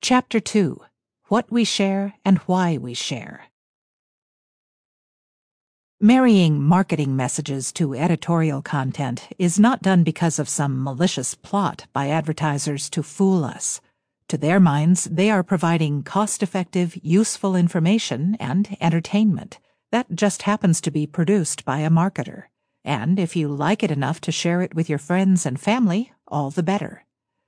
Chapter 2: What We Share and Why We Share. Marrying marketing messages to editorial content is not done because of some malicious plot by advertisers to fool us. To their minds, they are providing cost-effective, useful information and entertainment that just happens to be produced by a marketer. And if you like it enough to share it with your friends and family, all the better.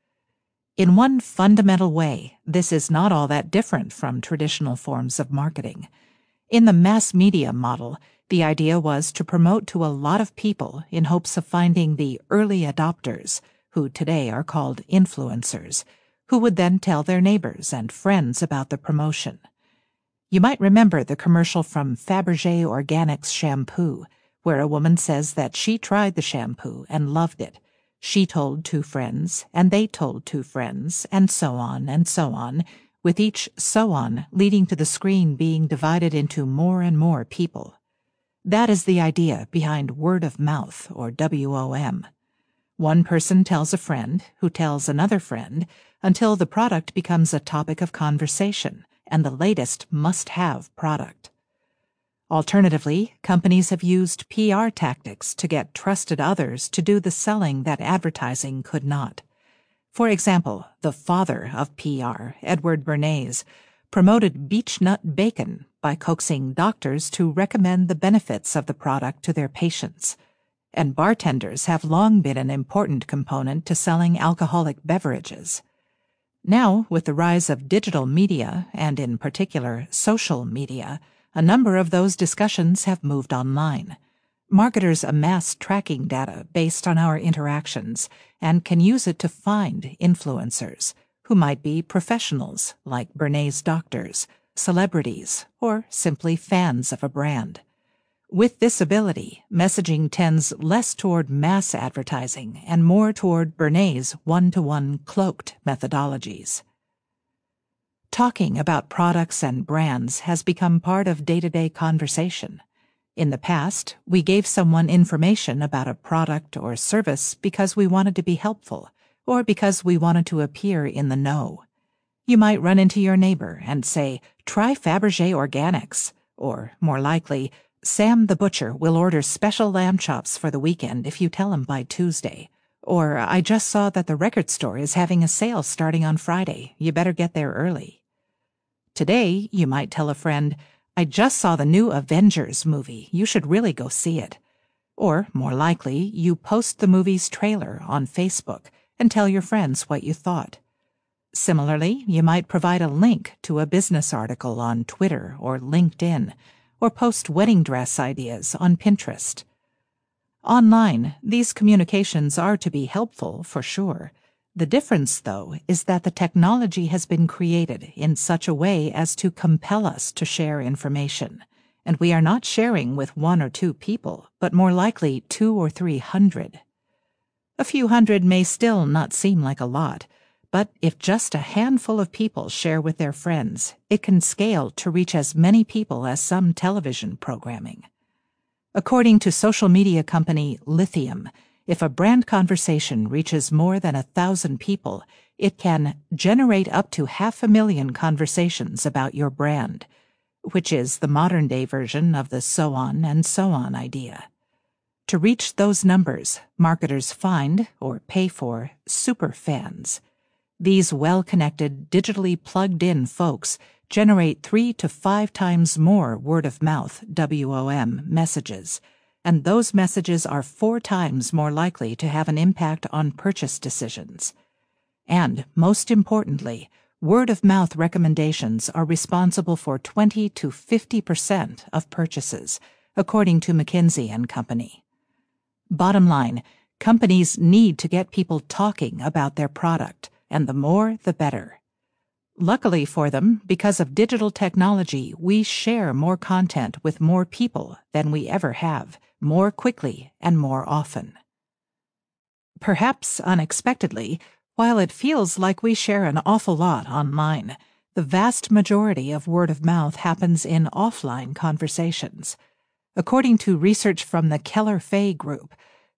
In one fundamental way, this is not all that different from traditional forms of marketing. In the mass media model, the idea was to promote to a lot of people in hopes of finding the early adopters, who today are called influencers, who would then tell their neighbors and friends about the promotion. You might remember the commercial from Fabergé Organics shampoo, where a woman says that she tried the shampoo and loved it. She told 2 friends, and they told 2 friends, and so on, with each so on leading to the screen being divided into more and more people. That is the idea behind word of mouth, or WOM. One person tells a friend, who tells another friend, until the product becomes a topic of conversation and the latest must-have product. Alternatively, companies have used PR tactics to get trusted others to do the selling that advertising could not. For example, the father of PR, Edward Bernays, promoted beech-nut bacon by coaxing doctors to recommend the benefits of the product to their patients. And bartenders have long been an important component to selling alcoholic beverages. Now, with the rise of digital media, and in particular social media, a number of those discussions have moved online. Marketers amass tracking data based on our interactions and can use it to find influencers, who might be professionals like Bernays doctors, celebrities, or simply fans of a brand. With this ability, messaging tends less toward mass advertising and more toward Bernays' one-to-one cloaked methodologies. Talking about products and brands has become part of day-to-day conversation. In the past, we gave someone information about a product or service because we wanted to be helpful, or because we wanted to appear in the know. You might run into your neighbor and say, "Try Fabergé Organics," or, more likely, "Sam the butcher will order special lamb chops for the weekend if you tell him by Tuesday," or "I just saw that the record store is having a sale starting on Friday. You better get there early." Today, you might tell a friend, "I just saw the new Avengers movie. You should really go see it." Or, more likely, you post the movie's trailer on Facebook and tell your friends what you thought. Similarly, you might provide a link to a business article on Twitter or LinkedIn, or post wedding dress ideas on Pinterest. Online, these communications are to be helpful, for sure. The difference, though, is that the technology has been created in such a way as to compel us to share information, and we are not sharing with 1 or 2 people, but more likely 200 or 300. A few hundred may still not seem like a lot, but if just a handful of people share with their friends, it can scale to reach as many people as some television programming. According to social media company Lithium, if a brand conversation reaches more than 1,000 people, it can generate up to 500,000 conversations about your brand, which is the modern-day version of the so on idea. To reach those numbers, marketers find, or pay for, superfans. These well-connected, digitally plugged-in folks generate 3 to 5 times more word-of-mouth WOM messages, and those messages are 4 times more likely to have an impact on purchase decisions. And, most importantly, word-of-mouth recommendations are responsible for 20 to 50% of purchases, according to McKinsey & Company. Bottom line, companies need to get people talking about their product, and the more, the better. Luckily for them, because of digital technology, we share more content with more people than we ever have, more quickly and more often. Perhaps unexpectedly, while it feels like we share an awful lot online, the vast majority of word of mouth happens in offline conversations. According to research from the Keller-Fay Group,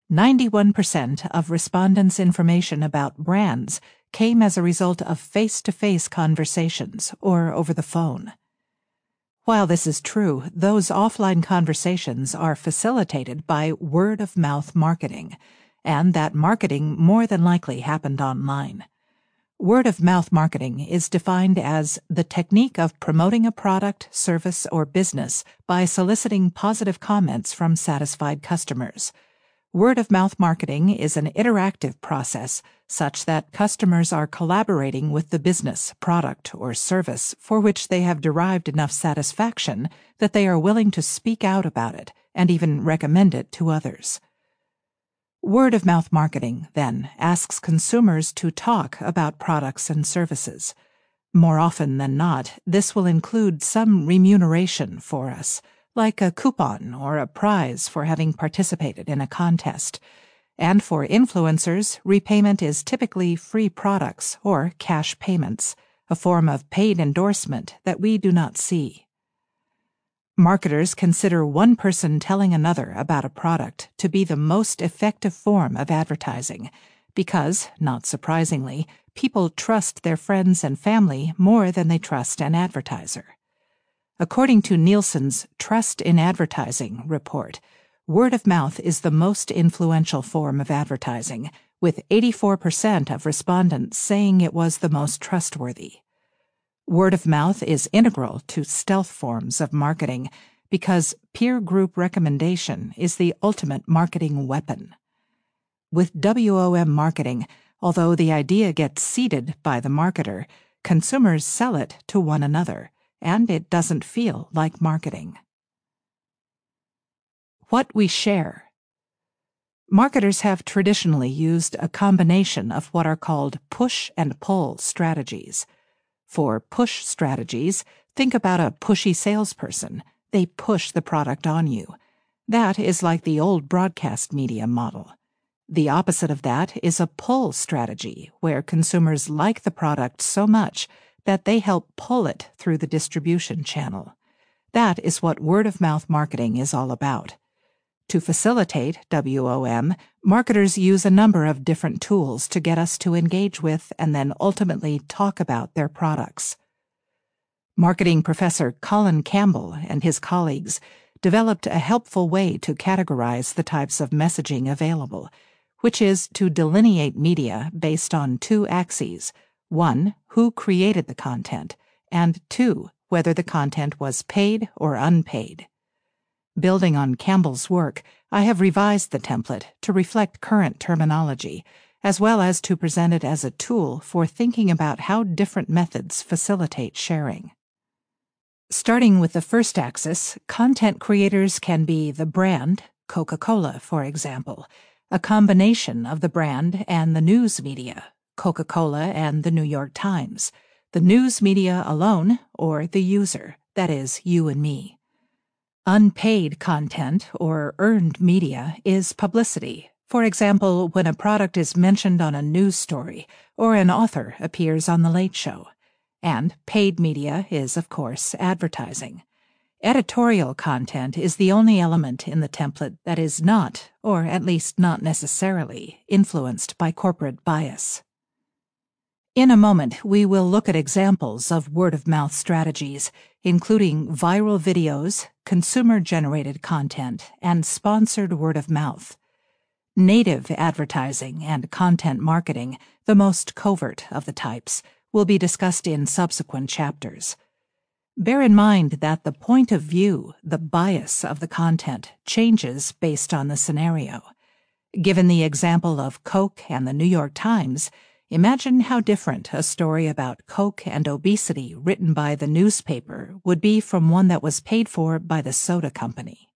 91% of respondents' information about brands came as a result of face-to-face conversations or over the phone. While this is true, those offline conversations are facilitated by word-of-mouth marketing, and that marketing more than likely happened online. Word-of-mouth marketing is defined as the technique of promoting a product, service, or business by soliciting positive comments from satisfied customers. Word-of-mouth marketing is an interactive process such that customers are collaborating with the business, product, or service for which they have derived enough satisfaction that they are willing to speak out about it and even recommend it to others. Word-of-mouth marketing, then, asks consumers to talk about products and services. More often than not, this will include some remuneration for us, like a coupon or a prize for having participated in a contest. And for influencers, repayment is typically free products or cash payments, a form of paid endorsement that we do not see. Marketers consider one person telling another about a product to be the most effective form of advertising because, not surprisingly, people trust their friends and family more than they trust an advertiser. According to Nielsen's Trust in Advertising report, word of mouth is the most influential form of advertising, with 84% of respondents saying it was the most trustworthy. Word of mouth is integral to stealth forms of marketing because peer group recommendation is the ultimate marketing weapon. With WOM marketing, although the idea gets seeded by the marketer, consumers sell it to one another, and it doesn't feel like marketing. What we share. Marketers have traditionally used a combination of what are called push and pull strategies. For push strategies, think about a pushy salesperson. They push the product on you. That is like the old broadcast media model. The opposite of that is a pull strategy, where consumers like the product so much that they help pull it through the distribution channel. That is what word-of-mouth marketing is all about. To facilitate WOM, marketers use a number of different tools to get us to engage with and then ultimately talk about their products. Marketing professor Colin Campbell and his colleagues developed a helpful way to categorize the types of messaging available, which is to delineate media based on two axes: 1, who created the content, and 2, whether the content was paid or unpaid. Building on Campbell's work, I have revised the template to reflect current terminology, as well as to present it as a tool for thinking about how different methods facilitate sharing. Starting with the first axis, content creators can be the brand, Coca-Cola, for example, a combination of the brand and the news media, Coca-Cola and the New York Times, the news media alone, or the user, that is, you and me. Unpaid content, or earned media, is publicity. For example, when a product is mentioned on a news story, or an author appears on The Late Show. And paid media is, of course, advertising. Editorial content is the only element in the template that is not, or at least not necessarily, influenced by corporate bias. In a moment, we will look at examples of word-of-mouth strategies, including viral videos, consumer-generated content, and sponsored word-of-mouth. Native advertising and content marketing, the most covert of the types, will be discussed in subsequent chapters. Bear in mind that the point of view, the bias of the content, changes based on the scenario. Given the example of Coke and the New York Times, imagine how different a story about Coke and obesity written by the newspaper would be from one that was paid for by the soda company.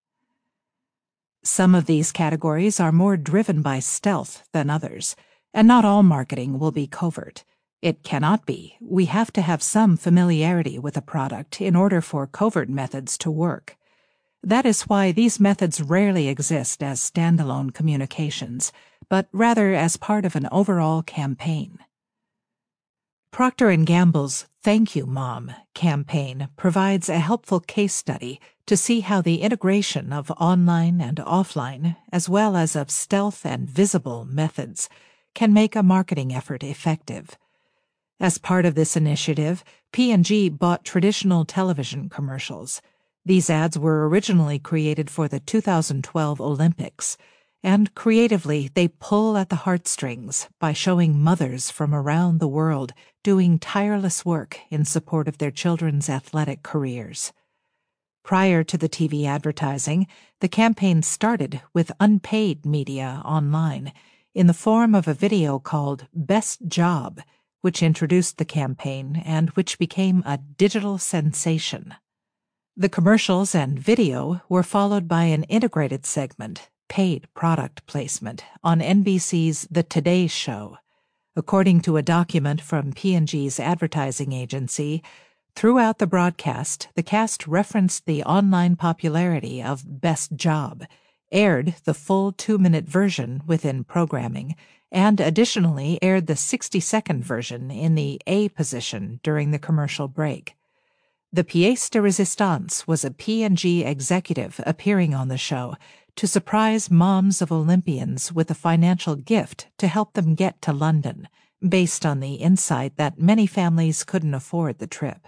Some of these categories are more driven by stealth than others, and not all marketing will be covert. It cannot be. We have to have some familiarity with a product in order for covert methods to work. That is why these methods rarely exist as standalone communications, but rather as part of an overall campaign. Procter & Gamble's Thank You Mom campaign provides a helpful case study to see how the integration of online and offline, as well as of stealth and visible methods, can make a marketing effort effective. As part of this initiative, P&G bought traditional television commercials. These ads were originally created for the 2012 Olympics, and creatively they pull at the heartstrings by showing mothers from around the world doing tireless work in support of their children's athletic careers. Prior to the TV advertising, the campaign started with unpaid media online in the form of a video called Best Job, which introduced the campaign and which became a digital sensation. The commercials and video were followed by an integrated segment, paid product placement, on NBC's The Today Show. According to a document from P&G's advertising agency, throughout the broadcast, the cast referenced the online popularity of Best Job, aired the full 2-minute version within programming, and additionally aired the 60-second version in the A position during the commercial break. The pièce de résistance was a P&G executive appearing on the show to surprise moms of Olympians with a financial gift to help them get to London, based on the insight that many families couldn't afford the trip.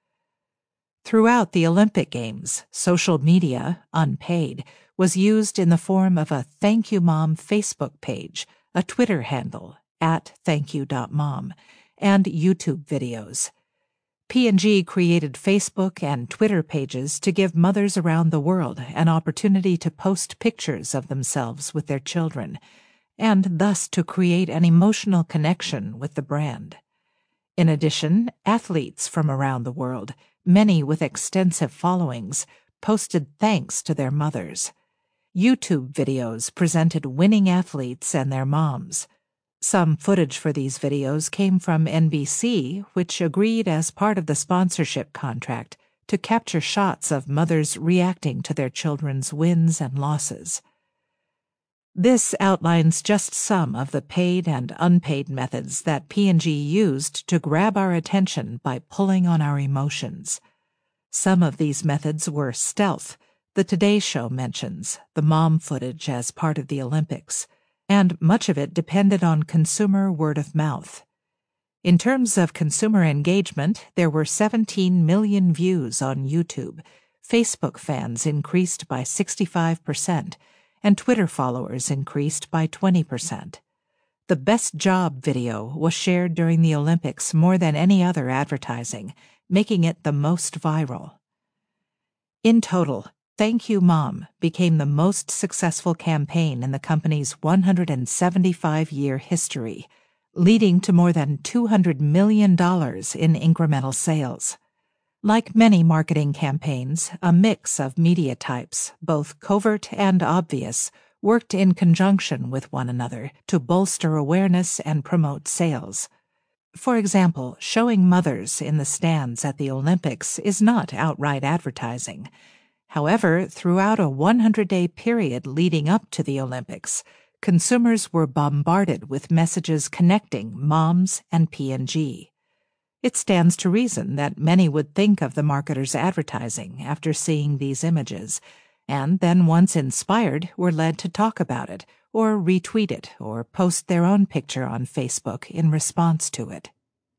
Throughout the Olympic Games, social media, unpaid, was used in the form of a Thank You Mom Facebook page, a Twitter handle, @thankyou.mom, and YouTube videos. P&G created Facebook and Twitter pages to give mothers around the world an opportunity to post pictures of themselves with their children, and thus to create an emotional connection with the brand. In addition, athletes from around the world, many with extensive followings, posted thanks to their mothers. YouTube videos presented winning athletes and their moms. Some footage for these videos came from NBC, which agreed as part of the sponsorship contract to capture shots of mothers reacting to their children's wins and losses. This outlines just some of the paid and unpaid methods that P&G used to grab our attention by pulling on our emotions. Some of these methods were stealth. The Today Show mentions the mom footage as part of the Olympics, and much of it depended on consumer word of mouth. In terms of consumer engagement, there were 17 million views on YouTube. Facebook fans increased by 65%, and Twitter followers increased by 20%. The Best Job video was shared during the Olympics more than any other advertising, making it the most viral. In total, Thank You Mom became the most successful campaign in the company's 175-year history, leading to more than $200 million in incremental sales. Like many marketing campaigns, a mix of media types, both covert and obvious, worked in conjunction with one another to bolster awareness and promote sales. For example, showing mothers in the stands at the Olympics is not outright advertising. However, throughout a 100-day period leading up to the Olympics, consumers were bombarded with messages connecting moms and P&G. It stands to reason that many would think of the marketer's advertising after seeing these images, and then once inspired were led to talk about it, or retweet it, or post their own picture on Facebook in response to it.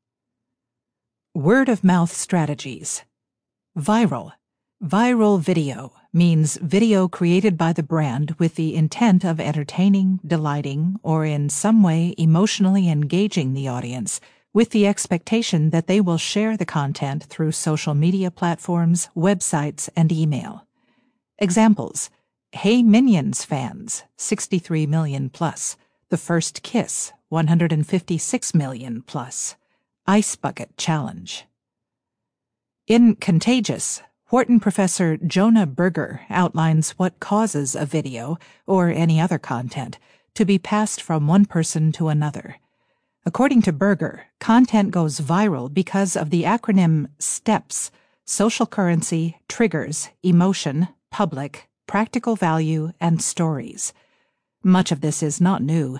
Word-of-mouth strategies. Viral. Viral video means video created by the brand with the intent of entertaining, delighting, or in some way emotionally engaging the audience, with the expectation that they will share the content through social media platforms, websites, and email. Examples: Hey Minions fans, 63 million plus. The First Kiss, 156 million plus. Ice Bucket Challenge. In Contagious, Wharton professor Jonah Berger outlines what causes a video, or any other content, to be passed from one person to another. According to Berger, content goes viral because of the acronym STEPS: social currency, triggers, emotion, public, practical value, and stories. Much of this is not new.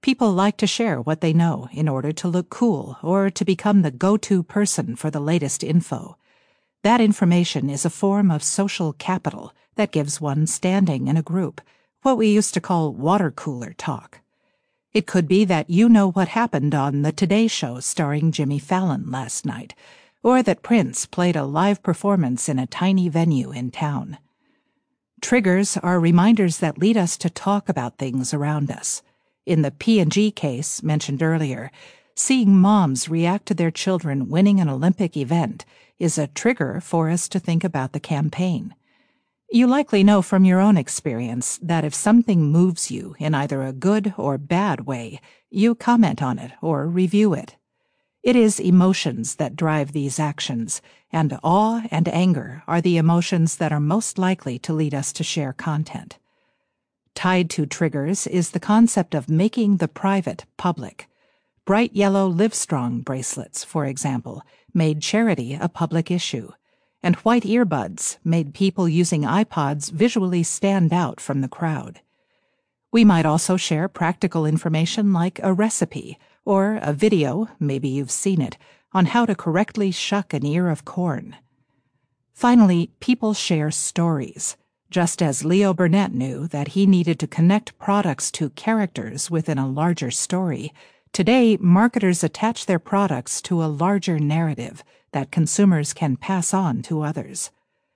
People like to share what they know in order to look cool or to become the go-to person for the latest info. That information is a form of social capital that gives one standing in a group, what we used to call water cooler talk. It could be that you know what happened on the Today Show starring Jimmy Fallon last night, or that Prince played a live performance in a tiny venue in town. Triggers are reminders that lead us to talk about things around us. In the P&G case mentioned earlier, seeing moms react to their children winning an Olympic event is a trigger for us to think about the campaign. You likely know from your own experience that if something moves you in either a good or bad way, you comment on it or review it. It is emotions that drive these actions, and awe and anger are the emotions that are most likely to lead us to share content. Tied to triggers is the concept of making the private public. Bright yellow Livestrong bracelets, for example, made charity a public issue, and white earbuds made people using iPods visually stand out from the crowd. We might also share practical information like a recipe or a video, maybe you've seen it, on how to correctly shuck an ear of corn. Finally, people share stories. Just as Leo Burnett knew that he needed to connect products to characters within a larger story, today marketers attach their products to a larger narrative that consumers can pass on to others.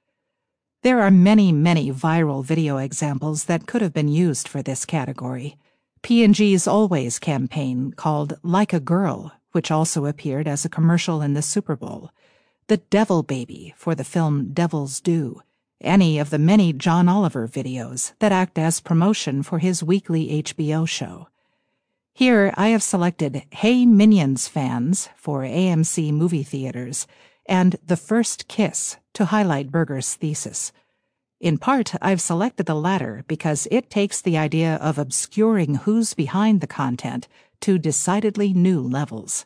There are many, many viral video examples that could have been used for this category. P&G's Always campaign called Like a Girl, which also appeared as a commercial in the Super Bowl, the Devil Baby for the film Devil's Due, any of the many John Oliver videos that act as promotion for his weekly HBO show. Here I have selected Hey Minions Fans for AMC movie theaters and The First Kiss to highlight Berger's thesis. In part, I've selected the latter because it takes the idea of obscuring who's behind the content to decidedly new levels.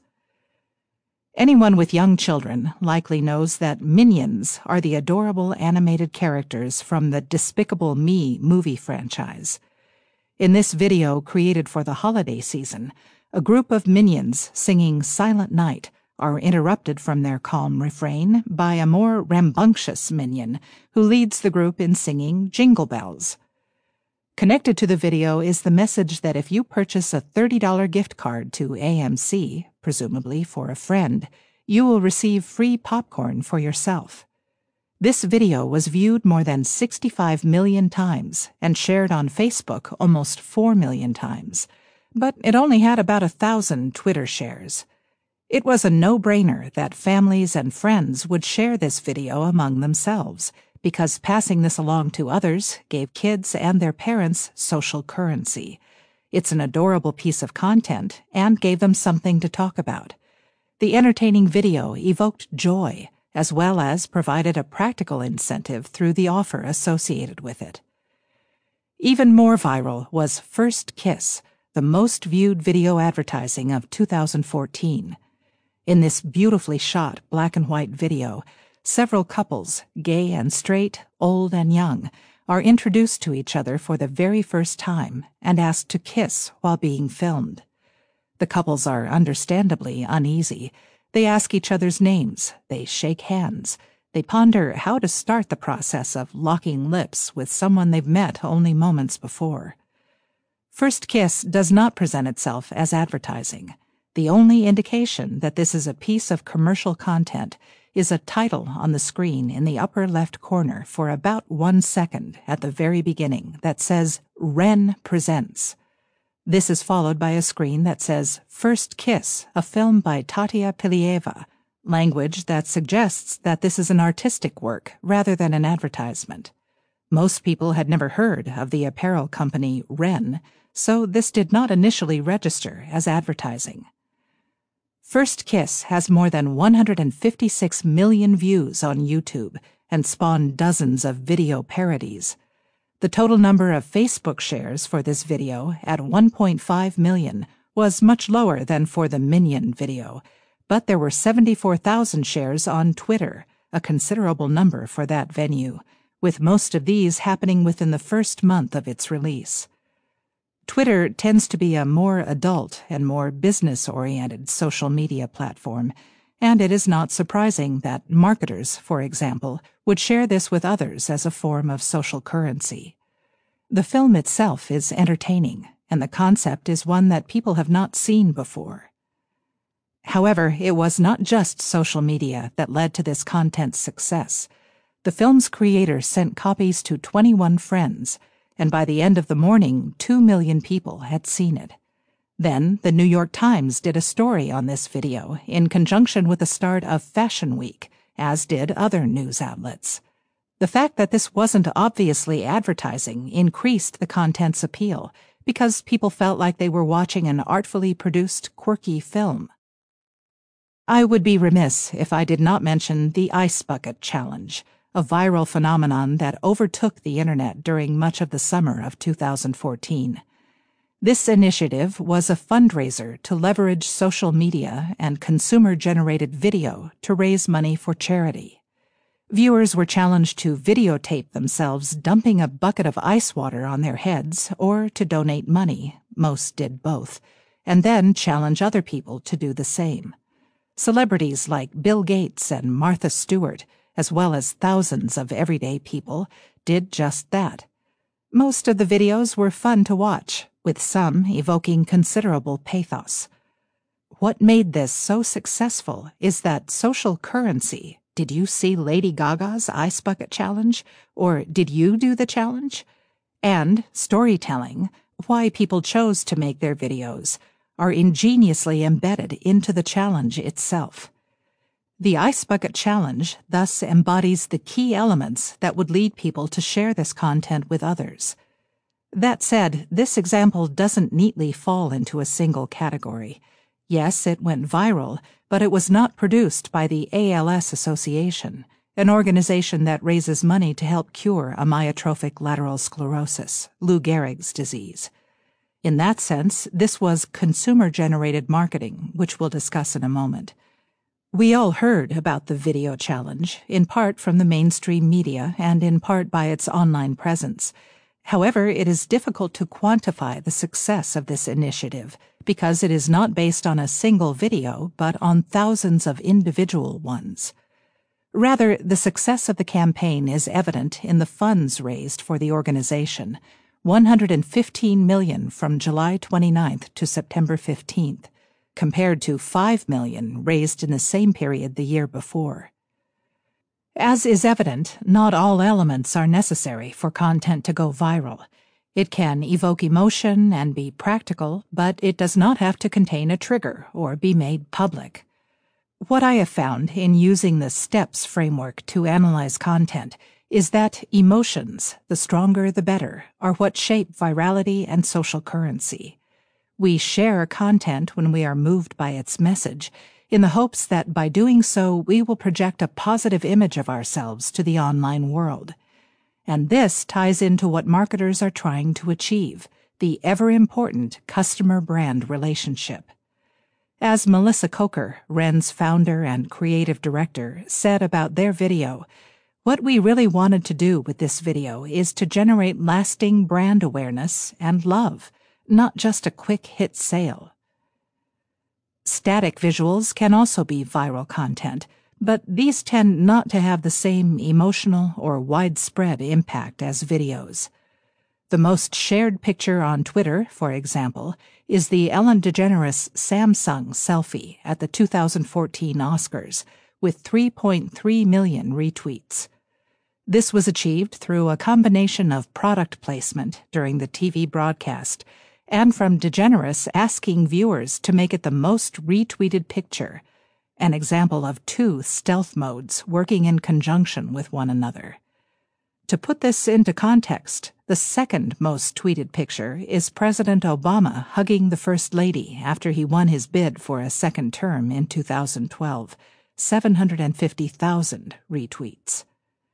Anyone with young children likely knows that Minions are the adorable animated characters from the Despicable Me movie franchise. In this video created for the holiday season, a group of minions singing Silent Night are interrupted from their calm refrain by a more rambunctious minion who leads the group in singing Jingle Bells. Connected to the video is the message that if you purchase a $30 gift card to AMC, presumably for a friend, you will receive free popcorn for yourself. This video was viewed more than 65 million times and shared on Facebook almost 4 million times, but it only had about 1,000 Twitter shares. It was a no-brainer that families and friends would share this video among themselves, because passing this along to others gave kids and their parents social currency. It's an adorable piece of content and gave them something to talk about. The entertaining video evoked joy, as well as provided a practical incentive through the offer associated with it. Even more viral was First Kiss, the most viewed video advertising of 2014. In this beautifully shot black and white video, several couples, gay and straight, old and young, are introduced to each other for the very first time and asked to kiss while being filmed. The couples are understandably uneasy. They ask each other's names, they shake hands, they ponder how to start the process of locking lips with someone they've met only moments before. First Kiss does not present itself as advertising. The only indication that this is a piece of commercial content is a title on the screen in the upper left corner for about 1 second at the very beginning that says, Wren Presents. This is followed by a screen that says, First Kiss, a film by Tatia Pilieva, language that suggests that this is an artistic work rather than an advertisement. Most people had never heard of the apparel company Wren, so this did not initially register as advertising. First Kiss has more than 156 million views on YouTube and spawned dozens of video parodies. The total number of Facebook shares for this video, at 1.5 million, was much lower than for the Minion video, but there were 74,000 shares on Twitter, a considerable number for that venue, with most of these happening within the first month of its release. Twitter tends to be a more adult and more business-oriented social media platform, and it is not surprising that marketers, for example, would share this with others as a form of social currency. The film itself is entertaining, and the concept is one that people have not seen before. However, it was not just social media that led to this content's success. The film's creator sent copies to 21 friends, and by the end of the morning, 2 million people had seen it. Then, the New York Times did a story on this video in conjunction with the start of Fashion Week, as did other news outlets. The fact that this wasn't obviously advertising increased the content's appeal, because people felt like they were watching an artfully produced, quirky film. I would be remiss if I did not mention the Ice Bucket Challenge, a viral phenomenon that overtook the internet during much of the summer of 2014. This initiative was a fundraiser to leverage social media and consumer-generated video to raise money for charity. Viewers were challenged to videotape themselves dumping a bucket of ice water on their heads or to donate money, most did both, and then challenge other people to do the same. Celebrities like Bill Gates and Martha Stewart, as well as thousands of everyday people, did just that. Most of the videos were fun to watch, with some evoking considerable pathos. What made this so successful is that social currency. Did you see Lady Gaga's Ice Bucket Challenge? Or did you do the challenge? And storytelling, why people chose to make their videos, are ingeniously embedded into the challenge itself. The Ice Bucket Challenge thus embodies the key elements that would lead people to share this content with others. That said, this example doesn't neatly fall into a single category. Yes, it went viral, but it was not produced by the ALS Association, an organization that raises money to help cure amyotrophic lateral sclerosis, Lou Gehrig's disease. In that sense, this was consumer-generated marketing, which we'll discuss in a moment. We all heard about the video challenge, in part from the mainstream media and in part by its online presence. However, it is difficult to quantify the success of this initiative because it is not based on a single video but on thousands of individual ones. Rather, the success of the campaign is evident in the funds raised for the organization, $115 million from July 29th to September 15th. Compared to $5 million raised in the same period the year before. As is evident, not all elements are necessary for content to go viral. It can evoke emotion and be practical, but it does not have to contain a trigger or be made public. What I have found in using the STEPS framework to analyze content is that emotions, the stronger the better, are what shape virality and social currency. We share content when we are moved by its message, in the hopes that by doing so we will project a positive image of ourselves to the online world. And this ties into what marketers are trying to achieve, the ever-important customer-brand relationship. As Melissa Coker, Wren's founder and creative director, said about their video, what we really wanted to do with this video is to generate lasting brand awareness and love, not just a quick hit sale. Static visuals can also be viral content, but these tend not to have the same emotional or widespread impact as videos. The most shared picture on Twitter, for example, is the Ellen DeGeneres Samsung selfie at the 2014 Oscars, with 3.3 million retweets. This was achieved through a combination of product placement during the TV broadcast and from DeGeneres asking viewers to make it the most retweeted picture, an example of two stealth modes working in conjunction with one another. To put this into context, the second most tweeted picture is President Obama hugging the First Lady after he won his bid for a second term in 2012, 750,000 retweets.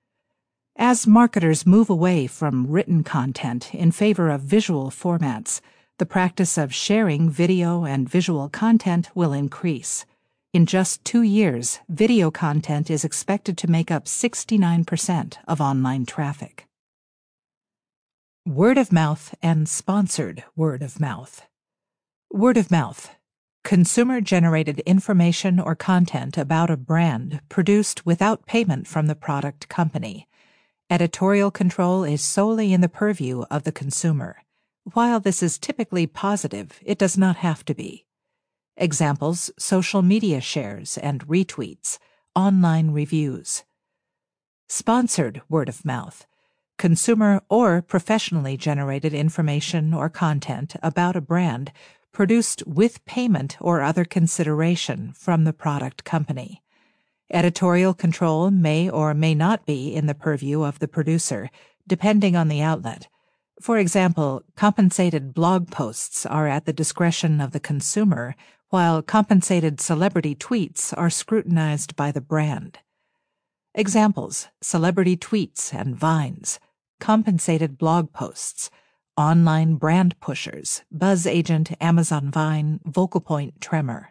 As marketers move away from written content in favor of visual formats, the practice of sharing video and visual content will increase. In just 2 years, video content is expected to make up 69% of online traffic. Word of mouth and sponsored word of mouth. Word of mouth. Consumer-generated information or content about a brand produced without payment from the product company. Editorial control is solely in the purview of the consumer. While this is typically positive, it does not have to be. Examples: social media shares and retweets, online reviews. Sponsored word of mouth. Consumer or professionally generated information or content about a brand produced with payment or other consideration from the product company. Editorial control may or may not be in the purview of the producer, depending on the outlet. For example, compensated blog posts are at the discretion of the consumer, while compensated celebrity tweets are scrutinized by the brand. Examples: celebrity tweets and vines, compensated blog posts, online brand pushers, Buzz Agent, Amazon Vine, Vocal Point, Tremor.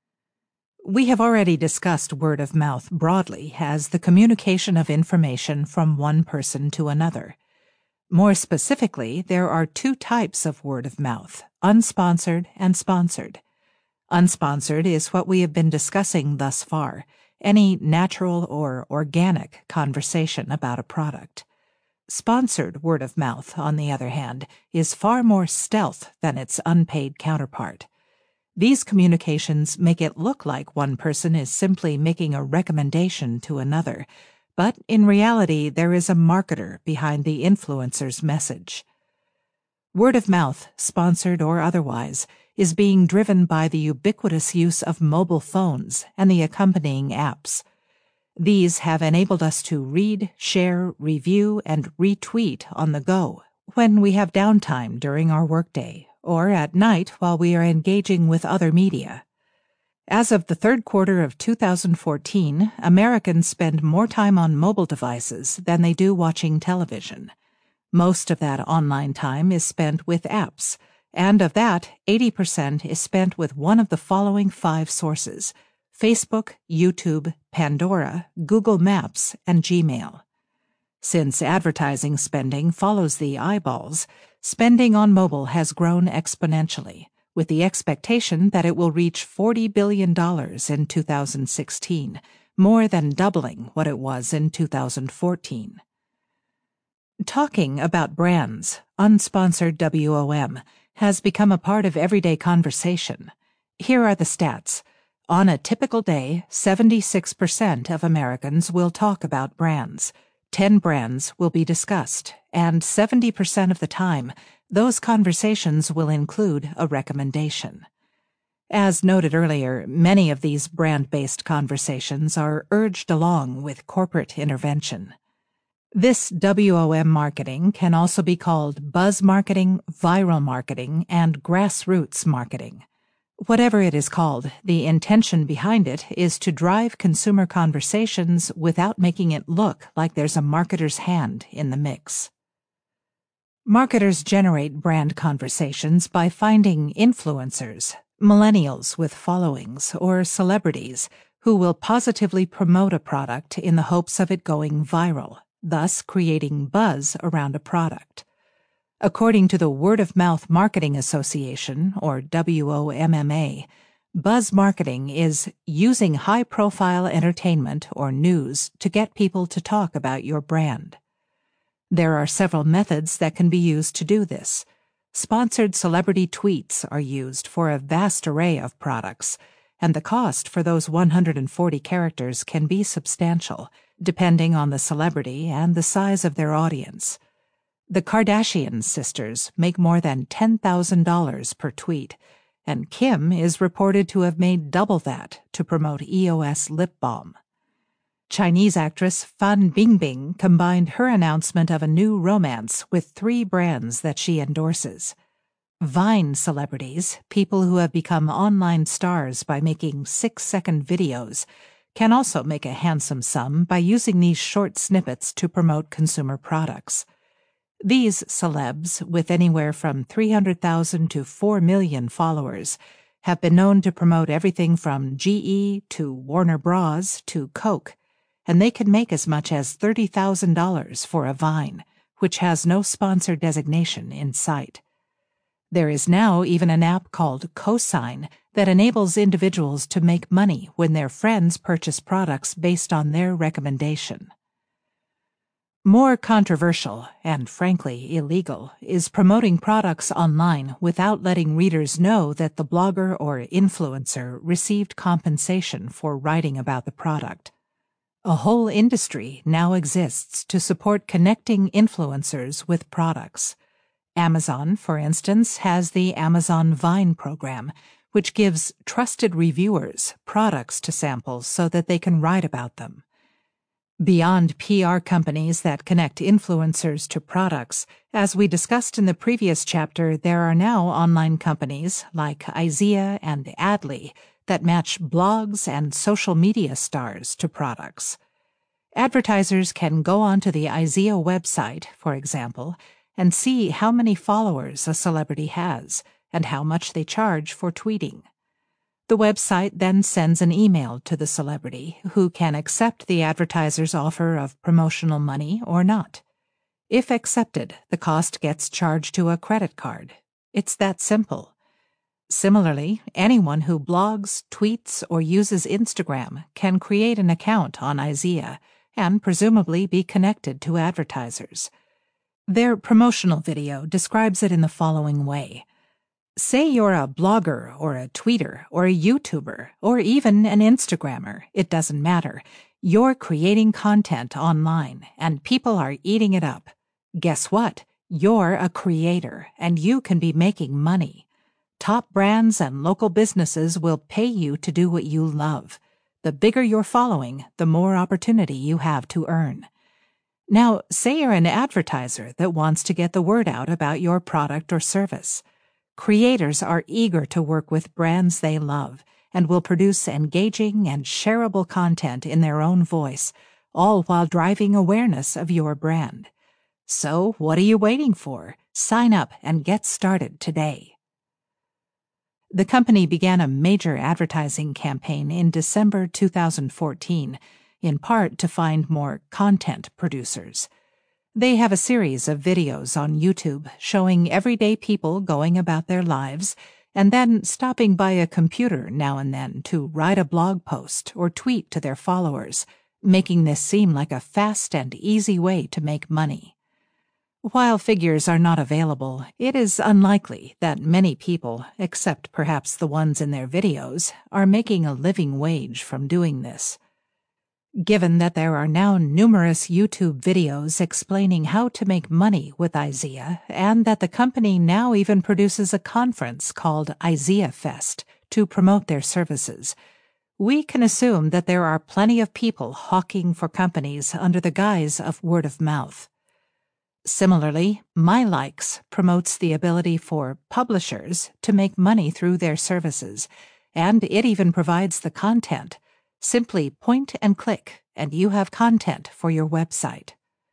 We have already discussed word of mouth broadly as the communication of information from one person to another. More specifically, there are two types of word of mouth: unsponsored and sponsored. Unsponsored is what we have been discussing thus far, any natural or organic conversation about a product. Sponsored word of mouth, on the other hand, is far more stealth than its unpaid counterpart. These communications make it look like one person is simply making a recommendation to another, but in reality there is a marketer behind the influencer's message. Word of mouth, sponsored or otherwise, is being driven by the ubiquitous use of mobile phones and the accompanying apps. These have enabled us to read, share, review, and retweet on the go when we have downtime during our workday or at night while we are engaging with other media. As of the third quarter of 2014, Americans spend more time on mobile devices than they do watching television. Most of that online time is spent with apps, and of that, 80% is spent with one of the following 5 sources: Facebook, YouTube, Pandora, Google Maps, and Gmail. Since advertising spending follows the eyeballs, spending on mobile has grown exponentially, with the expectation that it will reach $40 billion in 2016, more than doubling what it was in 2014. Talking about brands, unsponsored WOM, has become a part of everyday conversation. Here are the stats. On a typical day, 76% of Americans will talk about brands. 10 brands will be discussed, and 70% of the time, those conversations will include a recommendation. As noted earlier, many of these brand-based conversations are urged along with corporate intervention. This WOM marketing can also be called buzz marketing, viral marketing, and grassroots marketing. Whatever it is called, the intention behind it is to drive consumer conversations without making it look like there's a marketer's hand in the mix. Marketers generate brand conversations by finding influencers, millennials with followings, or celebrities who will positively promote a product in the hopes of it going viral, thus creating buzz around a product. According to the Word of Mouth Marketing Association, or WOMMA, buzz marketing is using high-profile entertainment or news to get people to talk about your brand. There are several methods that can be used to do this. Sponsored celebrity tweets are used for a vast array of products, and the cost for those 140 characters can be substantial, depending on the celebrity and the size of their audience. The Kardashian sisters make more than $10,000 per tweet, and Kim is reported to have made double that to promote EOS lip balm. Chinese actress Fan Bingbing combined her announcement of a new romance with 3 brands that she endorses. Vine celebrities, people who have become online stars by making 6-second videos, can also make a handsome sum by using these short snippets to promote consumer products. These celebs, with anywhere from 300,000 to 4 million followers, have been known to promote everything from GE to Warner Bros. To Coke, and they can make as much as $30,000 for a Vine, which has no sponsor designation in sight. There is now even an app called Cosign that enables individuals to make money when their friends purchase products based on their recommendation. More controversial, and frankly illegal, is promoting products online without letting readers know that the blogger or influencer received compensation for writing about the product. A whole industry now exists to support connecting influencers with products. Amazon, for instance, has the Amazon Vine program, which gives trusted reviewers products to sample so that they can write about them. Beyond PR companies that connect influencers to products, as we discussed in the previous chapter, there are now online companies like IZEA and Adly that match blogs and social media stars to products. Advertisers can go onto the IZEA website, for example, and see how many followers a celebrity has and how much they charge for tweeting. The website then sends an email to the celebrity, who can accept the advertiser's offer of promotional money or not. If accepted, the cost gets charged to a credit card. It's that simple. Similarly, anyone who blogs, tweets, or uses Instagram can create an account on IZEA and presumably be connected to advertisers. Their promotional video describes it in the following way. Say you're a blogger or a tweeter or a YouTuber or even an Instagrammer, it doesn't matter. You're creating content online and people are eating it up. Guess what? You're a creator and you can be making money. Top brands and local businesses will pay you to do what you love. The bigger your following, the more opportunity you have to earn. Now, say you're an advertiser that wants to get the word out about your product or service. Creators are eager to work with brands they love and will produce engaging and shareable content in their own voice, all while driving awareness of your brand. So, what are you waiting for? Sign up and get started today. The company began a major advertising campaign in December 2014, in part to find more content producers. They have a series of videos on YouTube showing everyday people going about their lives and then stopping by a computer now and then to write a blog post or tweet to their followers, making this seem like a fast and easy way to make money. While figures are not available, it is unlikely that many people, except perhaps the ones in their videos, are making a living wage from doing this. Given that there are now numerous YouTube videos explaining how to make money with IZEA, and that the company now even produces a conference called IZEA Fest to promote their services, we can assume that there are plenty of people hawking for companies under the guise of word of mouth. Similarly, MyLikes promotes the ability for publishers to make money through their services, and it even provides the content. Simply point and click, and you have content for your website.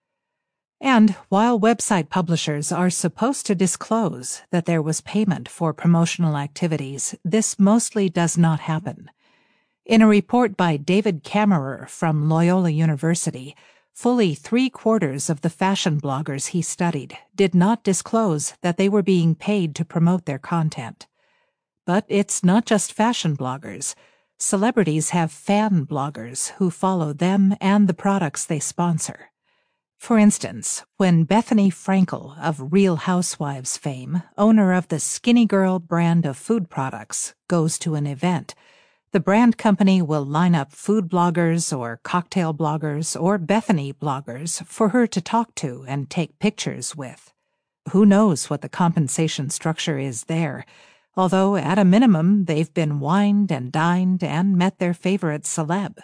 And while website publishers are supposed to disclose that there was payment for promotional activities, this mostly does not happen. In a report by David Kammerer from Loyola University, fully 3/4 of the fashion bloggers he studied did not disclose that they were being paid to promote their content. But it's not just fashion bloggers. Celebrities have fan bloggers who follow them and the products they sponsor. For instance, when Bethany Frankel of Real Housewives fame, owner of the Skinny Girl brand of food products, goes to an event, the brand company will line up food bloggers or cocktail bloggers or Bethany bloggers for her to talk to and take pictures with. Who knows what the compensation structure is there? Although at a minimum they've been wined and dined and met their favorite celeb.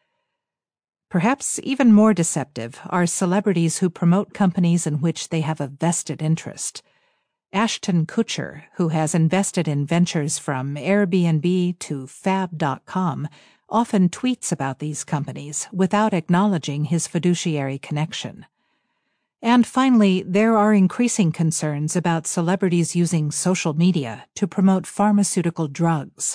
Perhaps even more deceptive are celebrities who promote companies in which they have a vested interest. Ashton Kutcher, who has invested in ventures from Airbnb to Fab.com, often tweets about these companies without acknowledging his fiduciary connection. And finally, there are increasing concerns about celebrities using social media to promote pharmaceutical drugs.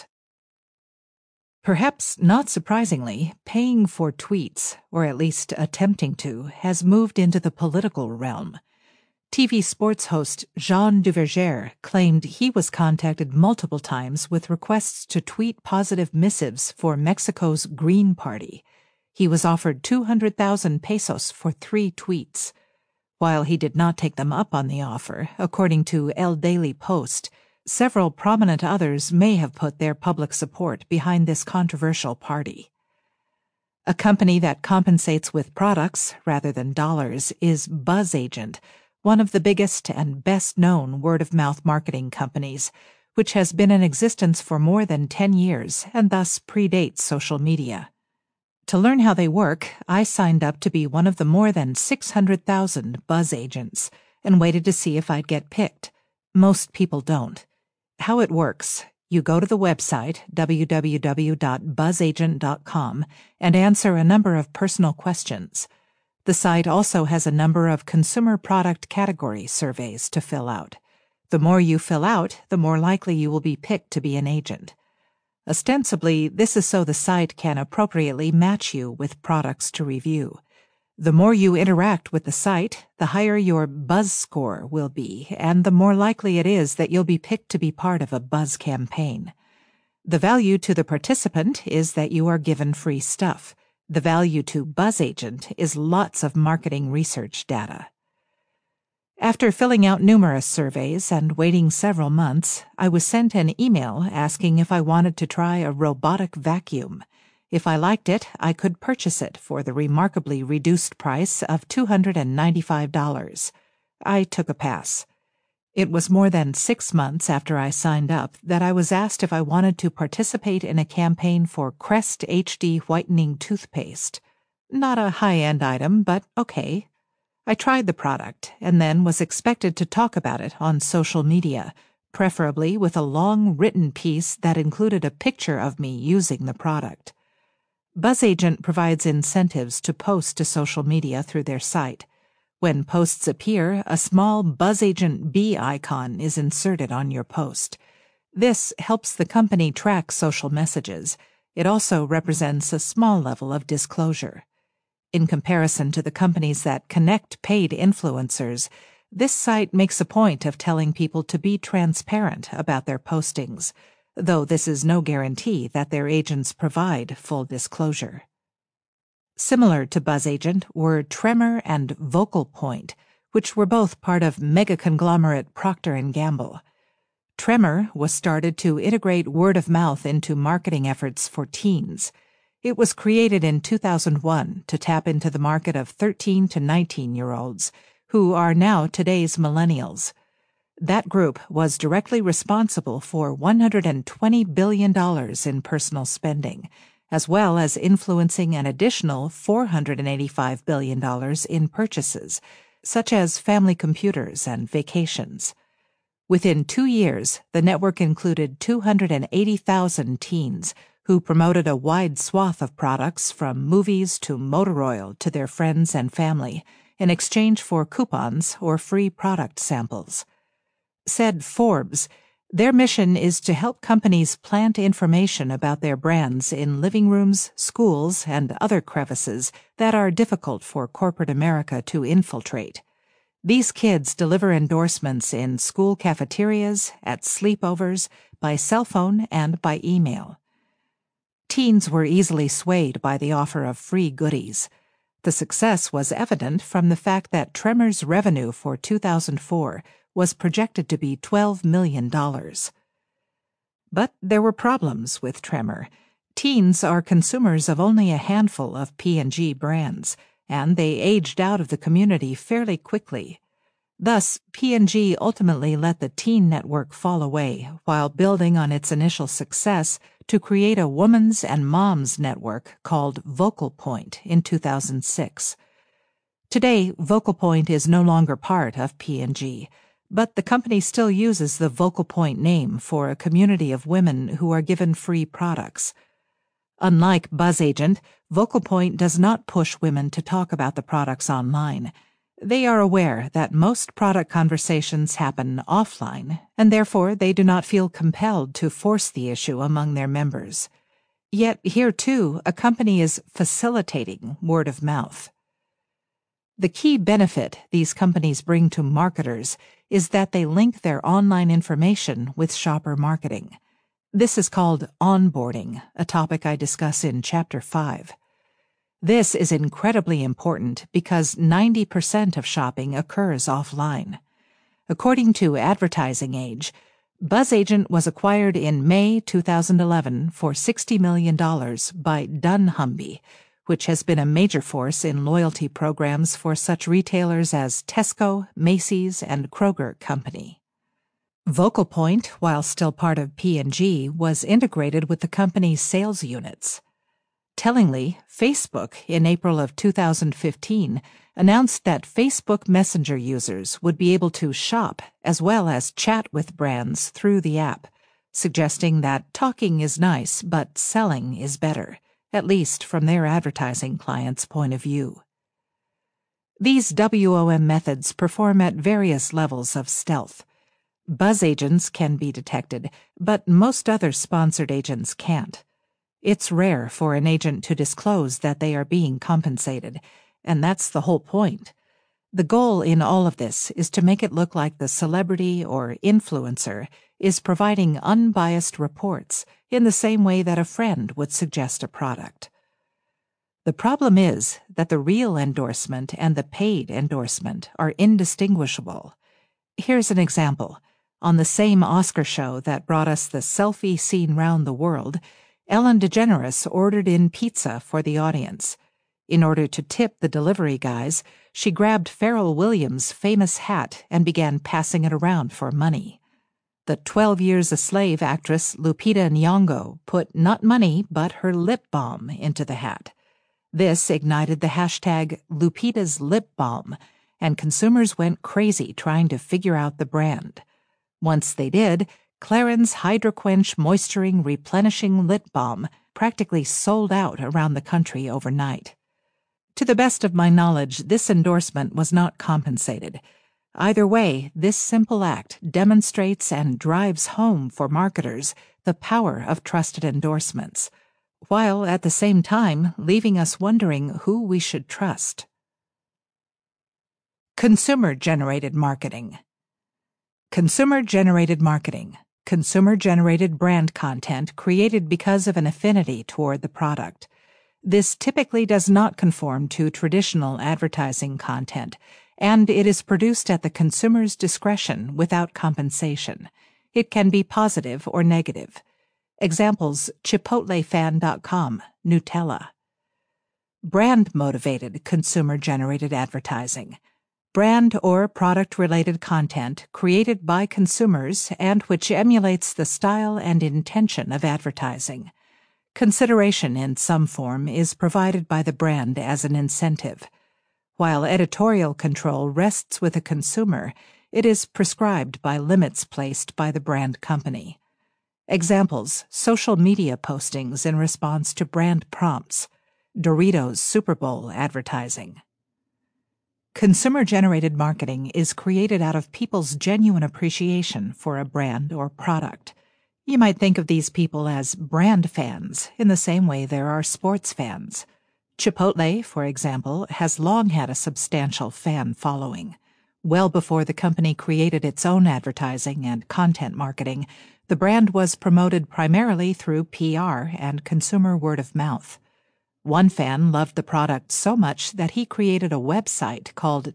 Perhaps not surprisingly, paying for tweets, or at least attempting to, has moved into the political realm. TV sports host Jean Duverger claimed he was contacted multiple times with requests to tweet positive missives for Mexico's Green Party. He was offered 200,000 pesos for 3 tweets. While he did not take them up on the offer, according to El Daily Post, several prominent others may have put their public support behind this controversial party. A company that compensates with products rather than dollars is BuzzAgent, one of the biggest and best-known word-of-mouth marketing companies, which has been in existence for more than 10 years and thus predates social media. To learn how they work, I signed up to be one of the more than 600,000 Buzz agents and waited to see if I'd get picked. Most people don't. How it works: you go to the website www.buzzagent.com and answer a number of personal questions. The site also has a number of consumer product category surveys to fill out. The more you fill out, the more likely you will be picked to be an agent. Ostensibly, this is so the site can appropriately match you with products to review. The more you interact with the site, the higher your buzz score will be, and the more likely it is that you'll be picked to be part of a buzz campaign. The value to the participant is that you are given free stuff. The value to BuzzAgent is lots of marketing research data. After filling out numerous surveys and waiting several months, I was sent an email asking if I wanted to try a robotic vacuum. If I liked it, I could purchase it for the remarkably reduced price of $295. I took a pass. It was more than 6 months after I signed up that I was asked if I wanted to participate in a campaign for Crest HD whitening toothpaste. Not a high-end item, but okay. I tried the product and then was expected to talk about it on social media, preferably with a long written piece that included a picture of me using the product. BuzzAgent provides incentives to post to social media through their site. When posts appear, a small BuzzAgent bee icon is inserted on your post. This helps the company track social messages. It also represents a small level of disclosure. In comparison to the companies that connect paid influencers, this site makes a point of telling people to be transparent about their postings, though this is no guarantee that their agents provide full disclosure. Similar to BuzzAgent were Tremor and Vocal Point, which were both part of mega-conglomerate Procter & Gamble. Tremor was started to integrate word-of-mouth into marketing efforts for teens. It was created in 2001 to tap into the market of 13 to 19-year-olds, who are now today's millennials. That group was directly responsible for $120 billion in personal spending, as well as influencing an additional $485 billion in purchases, such as family computers and vacations. Within 2 years, the network included 280,000 teens who promoted a wide swath of products from movies to motor oil to their friends and family in exchange for coupons or free product samples. Said Forbes, their mission is to help companies plant information about their brands in living rooms, schools, and other crevices that are difficult for corporate America to infiltrate. These kids deliver endorsements in school cafeterias, at sleepovers, by cell phone, and by email. Teens were easily swayed by the offer of free goodies. The success was evident from the fact that Tremor's revenue for 2004 was projected to be $12 million. But there were problems with Tremor. Teens are consumers of only a handful of P&G brands, and they aged out of the community fairly quickly. Thus, P&G ultimately let the teen network fall away while building on its initial success to create a women's and moms network called Vocal Point in 2006. Today, Vocal Point is no longer part of P&G, but the company still uses the Vocal Point name for a community of women who are given free products. Unlike BuzzAgent, Vocal Point does not push women to talk about the products online. They are aware that most product conversations happen offline, and therefore they do not feel compelled to force the issue among their members. Yet here, too, a company is facilitating word of mouth. The key benefit these companies bring to marketers is that they link their online information with shopper marketing. This is called onboarding, a topic I discuss in Chapter 5. This is incredibly important because 90% of shopping occurs offline. According to Advertising Age, BuzzAgent was acquired in May 2011 for $60 million by dunnhumby, which has been a major force in loyalty programs for such retailers as Tesco, Macy's, and Kroger Company. VocalPoint, while still part of P&G, was integrated with the company's sales units. Tellingly, Facebook, in April of 2015, announced that Facebook Messenger users would be able to shop as well as chat with brands through the app, suggesting that talking is nice but selling is better, at least from their advertising clients' point of view. These WOM methods perform at various levels of stealth. Buzz agents can be detected, but most other sponsored agents can't. It's rare for an agent to disclose that they are being compensated, and that's the whole point. The goal in all of this is to make it look like the celebrity or influencer is providing unbiased reports in the same way that a friend would suggest a product. The problem is that the real endorsement and the paid endorsement are indistinguishable. Here's an example. On the same Oscar show that brought us the selfie seen round the world, Ellen DeGeneres ordered in pizza for the audience. In order to tip the delivery guys, she grabbed Pharrell Williams' famous hat and began passing it around for money. The 12 Years a Slave actress Lupita Nyong'o put not money but her lip balm into the hat. This ignited the hashtag Lupita's Lip Balm, and consumers went crazy trying to figure out the brand. Once they did, Clarins HydroQuench Moisturing Replenishing Lip Balm practically sold out around the country overnight. To the best of my knowledge, this endorsement was not compensated. Either way, this simple act demonstrates and drives home for marketers the power of trusted endorsements, while at the same time leaving us wondering who we should trust. Consumer-generated marketing. Consumer-generated marketing. Consumer-generated brand content created because of an affinity toward the product. This typically does not conform to traditional advertising content, and it is produced at the consumer's discretion without compensation. It can be positive or negative. Examples: ChipotleFan.com, Nutella. Brand-motivated consumer-generated advertising. Brand or product-related content created by consumers and which emulates the style and intention of advertising. Consideration in some form is provided by the brand as an incentive. While editorial control rests with a consumer, it is prescribed by limits placed by the brand company. Examples: social media postings in response to brand prompts. Doritos Super Bowl advertising. Consumer-generated marketing is created out of people's genuine appreciation for a brand or product. You might think of these people as brand fans in the same way there are sports fans. Chipotle, for example, has long had a substantial fan following. Well before the company created its own advertising and content marketing, the brand was promoted primarily through PR and consumer word of mouth. One fan loved the product so much that he created a website called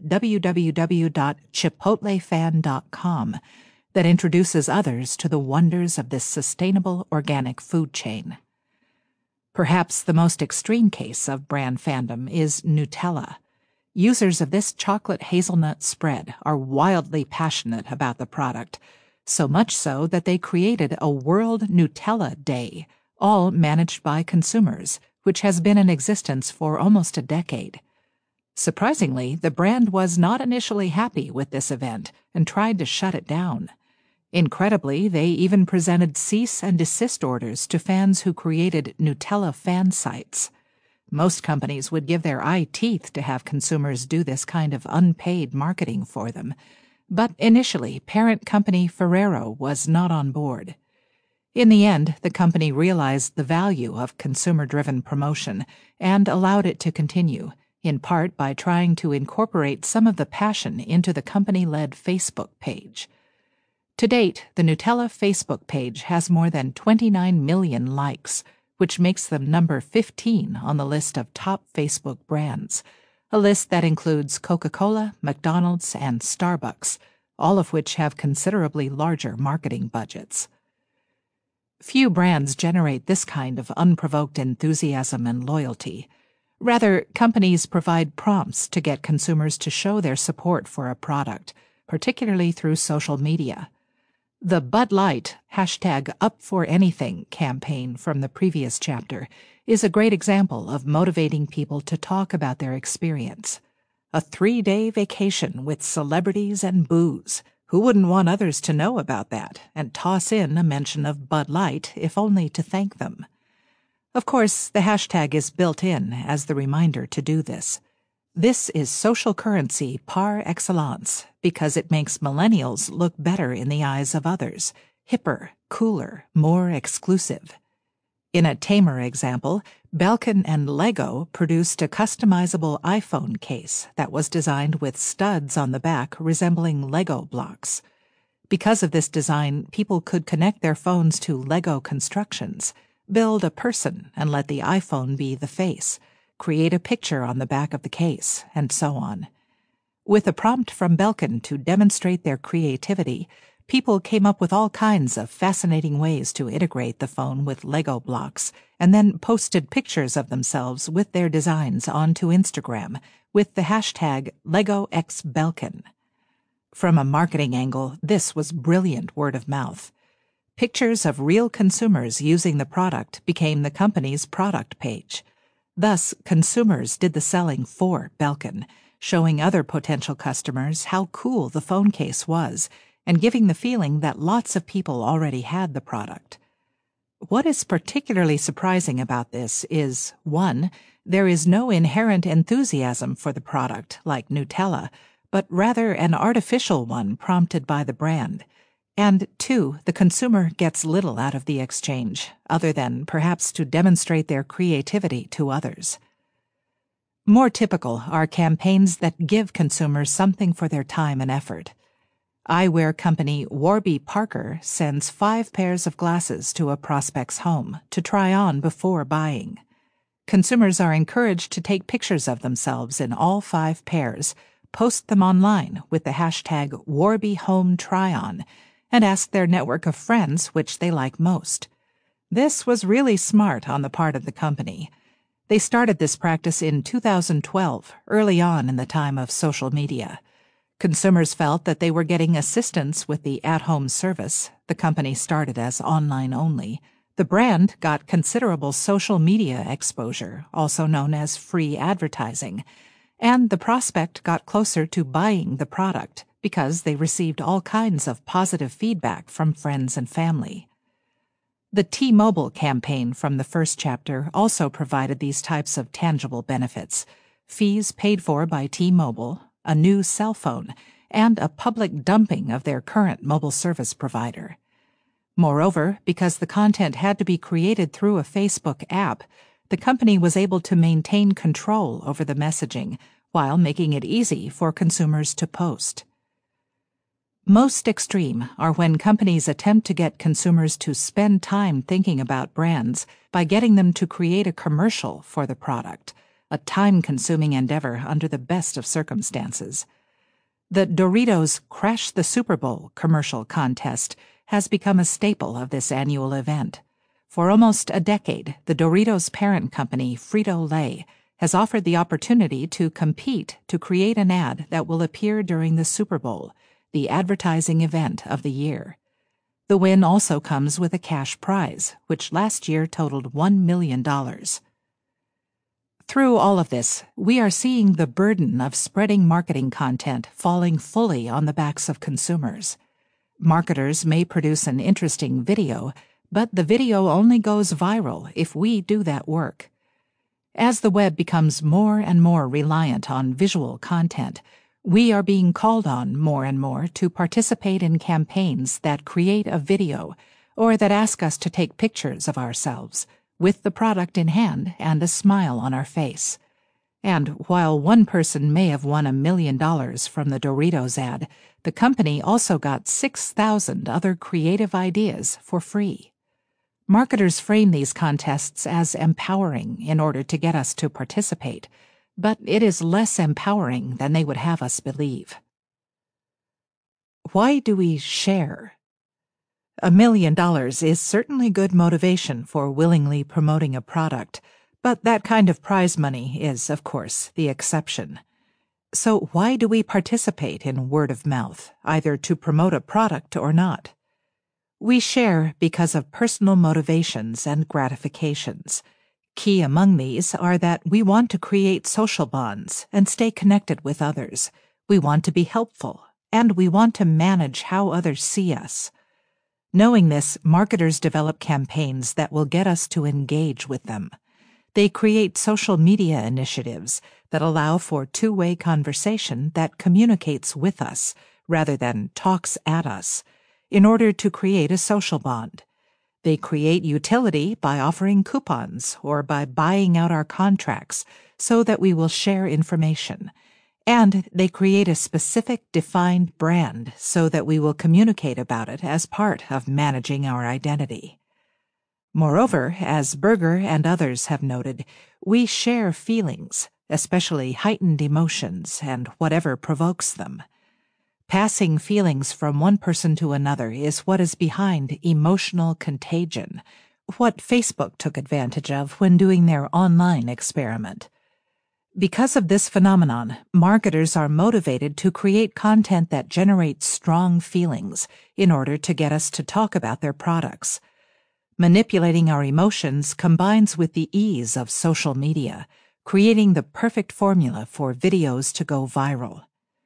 www.chipotlefan.com that introduces others to the wonders of this sustainable organic food chain. Perhaps the most extreme case of brand fandom is Nutella. Users of this chocolate hazelnut spread are wildly passionate about the product, so much so that they created a World Nutella Day, all managed by consumers, which has been in existence for almost a decade. Surprisingly, the brand was not initially happy with this event and tried to shut it down. Incredibly, they even presented cease and desist orders to fans who created Nutella fan sites. Most companies would give their eye teeth to have consumers do this kind of unpaid marketing for them, but initially, parent company Ferrero was not on board. In the end, the company realized the value of consumer-driven promotion and allowed it to continue, in part by trying to incorporate some of the passion into the company-led Facebook page. To date, the Nutella Facebook page has more than 29 million likes, which makes them number 15 on the list of top Facebook brands, a list that includes Coca-Cola, McDonald's, and Starbucks, all of which have considerably larger marketing budgets. Few brands generate this kind of unprovoked enthusiasm and loyalty. Rather, companies provide prompts to get consumers to show their support for a product, particularly through social media. The Bud Light #UpForAnything campaign from the previous chapter is a great example of motivating people to talk about their experience. A 3-day vacation with celebrities and booze. Who wouldn't want others to know about that and toss in a mention of Bud Light if only to thank them? Of course, the hashtag is built in as the reminder to do this. This is social currency par excellence because it makes millennials look better in the eyes of others, hipper, cooler, more exclusive. In a tamer example, Belkin and Lego produced a customizable iPhone case that was designed with studs on the back resembling Lego blocks. Because of this design, people could connect their phones to Lego constructions, build a person and let the iPhone be the face, create a picture on the back of the case, and so on. With a prompt from Belkin to demonstrate their creativity, people came up with all kinds of fascinating ways to integrate the phone with Lego blocks and then posted pictures of themselves with their designs onto Instagram with the hashtag LegoXBelkin. From a marketing angle, this was brilliant word of mouth. Pictures of real consumers using the product became the company's product page. Thus, consumers did the selling for Belkin, showing other potential customers how cool the phone case was and giving the feeling that lots of people already had the product. What is particularly surprising about this is, 1, there is no inherent enthusiasm for the product like Nutella, but rather an artificial one prompted by the brand. And 2, the consumer gets little out of the exchange, other than perhaps to demonstrate their creativity to others. More typical are campaigns that give consumers something for their time and effort. Eyewear company Warby Parker sends 5 pairs of glasses to a prospect's home to try on before buying. Consumers are encouraged to take pictures of themselves in all 5 pairs, post them online with the hashtag WarbyHomeTryOn, and ask their network of friends which they like most. This was really smart on the part of the company. They started this practice in 2012, early on in the time of social media. Consumers felt that they were getting assistance with the at-home service. The company started as online only. The brand got considerable social media exposure, also known as free advertising, and the prospect got closer to buying the product because they received all kinds of positive feedback from friends and family. The T-Mobile campaign from the first chapter also provided these types of tangible benefits: fees paid for by T-Mobile, a new cell phone, and a public dumping of their current mobile service provider. Moreover, because the content had to be created through a Facebook app, the company was able to maintain control over the messaging while making it easy for consumers to post. Most extreme are when companies attempt to get consumers to spend time thinking about brands by getting them to create a commercial for the product, a time-consuming endeavor under the best of circumstances. The Doritos Crash the Super Bowl commercial contest has become a staple of this annual event. For almost a decade, the Doritos parent company, Frito-Lay, has offered the opportunity to compete to create an ad that will appear during the Super Bowl, the advertising event of the year. The win also comes with a cash prize, which last year totaled $1 million. Through all of this, we are seeing the burden of spreading marketing content falling fully on the backs of consumers. Marketers may produce an interesting video, but the video only goes viral if we do that work. As the web becomes more and more reliant on visual content, we are being called on more and more to participate in campaigns that create a video or that ask us to take pictures of ourselves, with the product in hand and a smile on our face. And while one person may have won $1 million from the Doritos ad, the company also got 6,000 other creative ideas for free. Marketers frame these contests as empowering in order to get us to participate, but it is less empowering than they would have us believe. Why do we share? $1 million is certainly good motivation for willingly promoting a product, but that kind of prize money is, of course, the exception. So why do we participate in word of mouth, either to promote a product or not? We share because of personal motivations and gratifications. Key among these are that we want to create social bonds and stay connected with others. We want to be helpful, and we want to manage how others see us. Knowing this, marketers develop campaigns that will get us to engage with them. They create social media initiatives that allow for two-way conversation that communicates with us rather than talks at us, in order to create a social bond. They create utility by offering coupons or by buying out our contracts so that we will share information. And they create a specific defined brand so that we will communicate about it as part of managing our identity. Moreover, as Berger and others have noted, we share feelings, especially heightened emotions and whatever provokes them. Passing feelings from one person to another is what is behind emotional contagion, what Facebook took advantage of when doing their online experiment. Because of this phenomenon, marketers are motivated to create content that generates strong feelings in order to get us to talk about their products. Manipulating our emotions combines with the ease of social media, creating the perfect formula for videos to go viral.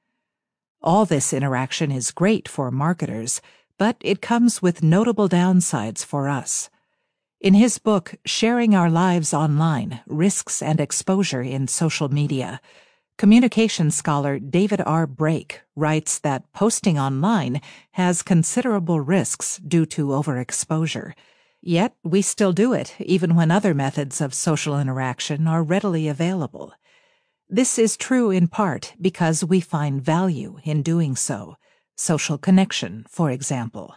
All this interaction is great for marketers, but it comes with notable downsides for us. In his book, Sharing Our Lives Online, Risks and Exposure in Social Media, communication scholar David R. Brake writes that posting online has considerable risks due to overexposure. Yet we still do it, even when other methods of social interaction are readily available. This is true in part because we find value in doing so, social connection, for example.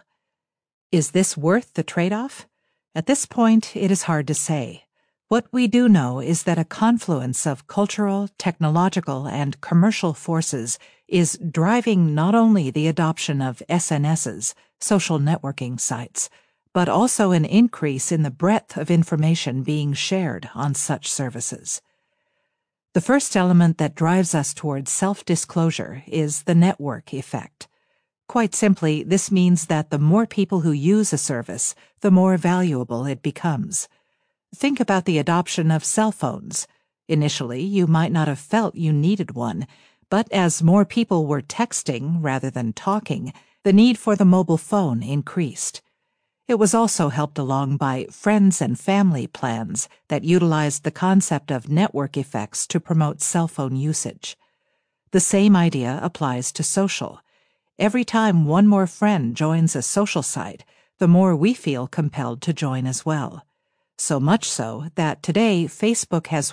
Is this worth the trade-off? At this point, it is hard to say. What we do know is that a confluence of cultural, technological, and commercial forces is driving not only the adoption of SNSs, social networking sites, but also an increase in the breadth of information being shared on such services. The first element that drives us towards self-disclosure is the network effect. Quite simply, this means that the more people who use a service, the more valuable it becomes. Think about the adoption of cell phones. Initially, you might not have felt you needed one, but as more people were texting rather than talking, the need for the mobile phone increased. It was also helped along by friends and family plans that utilized the concept of network effects to promote cell phone usage. The same idea applies to social. Every time one more friend joins a social site, the more we feel compelled to join as well. So much so that today Facebook has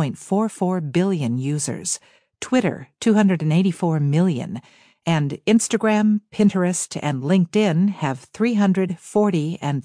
1.44 billion users, Twitter 284 million, and Instagram, Pinterest, and LinkedIn have 340 and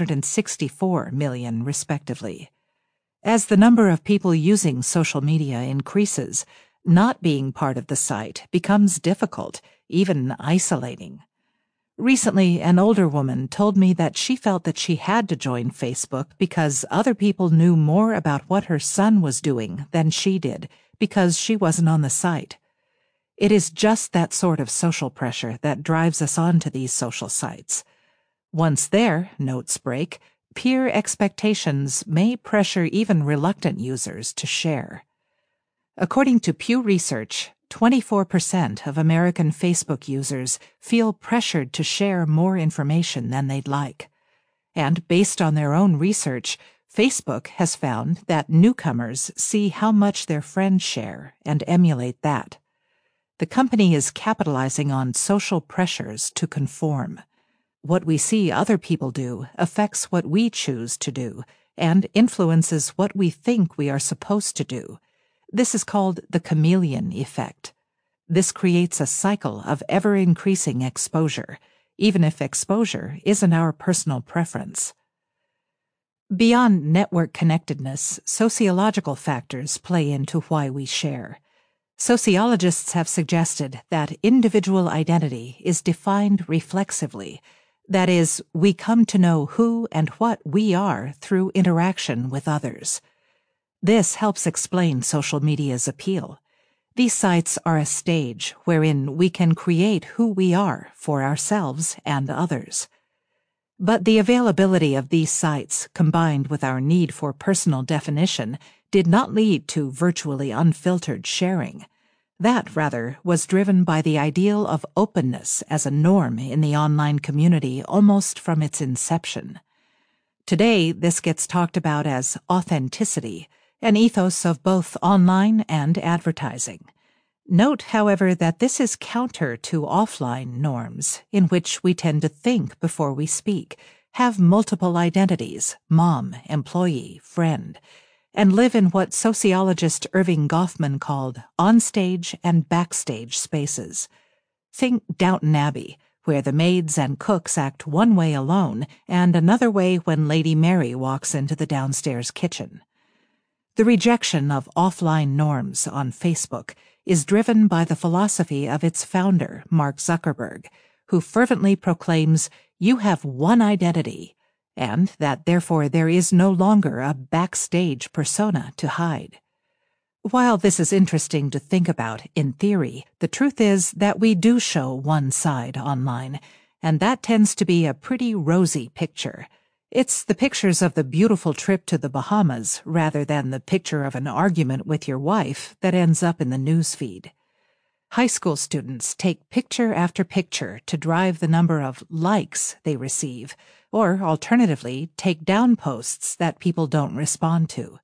364 million, respectively. As the number of people using social media increases, not being part of the site becomes difficult, even isolating. Recently, an older woman told me that she felt that she had to join Facebook because other people knew more about what her son was doing than she did, because she wasn't on the site. It is just that sort of social pressure that drives us onto these social sites. Once there, notes Brake, peer expectations may pressure even reluctant users to share. According to Pew Research, 24% of American Facebook users feel pressured to share more information than they'd like. And based on their own research, Facebook has found that newcomers see how much their friends share and emulate that. The company is capitalizing on social pressures to conform. What we see other people do affects what we choose to do and influences what we think we are supposed to do. This is called the chameleon effect. This creates a cycle of ever-increasing exposure, even if exposure isn't our personal preference. Beyond network connectedness, sociological factors play into why we share. Sociologists have suggested that individual identity is defined reflexively. That is, we come to know who and what we are through interaction with others. This helps explain social media's appeal. These sites are a stage wherein we can create who we are for ourselves and others. But the availability of these sites, combined with our need for personal definition, did not lead to virtually unfiltered sharing. That, rather, was driven by the ideal of openness as a norm in the online community almost from its inception. Today, this gets talked about as authenticity, an ethos of both online and advertising. Note, however, that this is counter to offline norms, in which we tend to think before we speak, have multiple identities, mom, employee, friend, and live in what sociologist Irving Goffman called onstage and backstage spaces. Think Downton Abbey, where the maids and cooks act one way alone and another way when Lady Mary walks into the downstairs kitchen. The rejection of offline norms on Facebook is driven by the philosophy of its founder, Mark Zuckerberg, who fervently proclaims, "You have one identity," and that therefore there is no longer a backstage persona to hide. While this is interesting to think about in theory, the truth is that we do show one side online, and that tends to be a pretty rosy picture. It's the pictures of the beautiful trip to the Bahamas rather than the picture of an argument with your wife that ends up in the newsfeed. High school students take picture after picture to drive the number of likes they receive, or alternatively, take down posts that people don't respond to.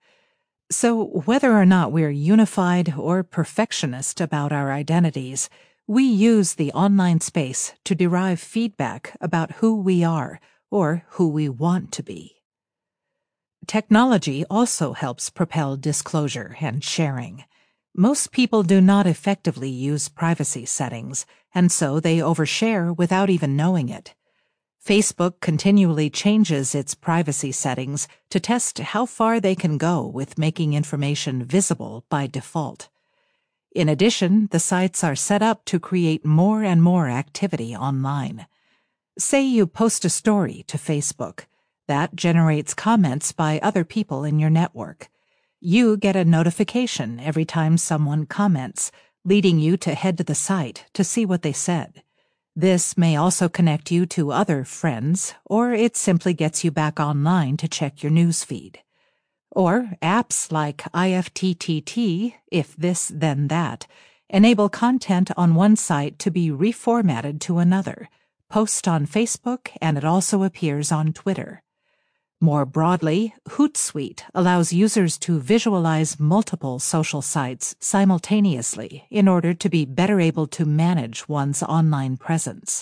So whether or not we're unified or perfectionist about our identities, we use the online space to derive feedback about who we are or who we want to be. Technology also helps propel disclosure and sharing. Most people do not effectively use privacy settings, and so they overshare without even knowing it. Facebook continually changes its privacy settings to test how far they can go with making information visible by default. In addition, the sites are set up to create more and more activity online. Say you post a story to Facebook. That generates comments by other people in your network. You get a notification every time someone comments, leading you to head to the site to see what they said. This may also connect you to other friends, or it simply gets you back online to check your newsfeed. Or apps like IFTTT, if this then that, enable content on one site to be reformatted to another. Post on Facebook, and it also appears on Twitter. More broadly, Hootsuite allows users to visualize multiple social sites simultaneously in order to be better able to manage one's online presence.